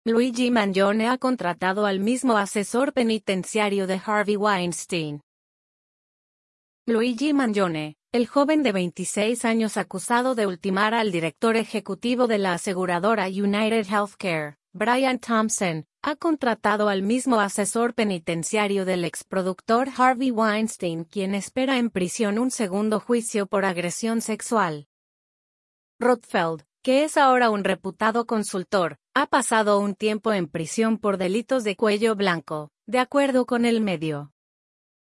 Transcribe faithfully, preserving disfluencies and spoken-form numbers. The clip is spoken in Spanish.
Luigi Mangione ha contratado al mismo asesor penitenciario de Harvey Weinstein. Luigi Mangione, el joven de veintiséis años acusado de ultimar al director ejecutivo de la aseguradora United Healthcare, Brian Thompson, ha contratado al mismo asesor penitenciario del exproductor Harvey Weinstein, quien espera en prisión un segundo juicio por agresión sexual. Rothfeld, que es ahora un reputado consultor, ha pasado un tiempo en prisión por delitos de cuello blanco, de acuerdo con el medio.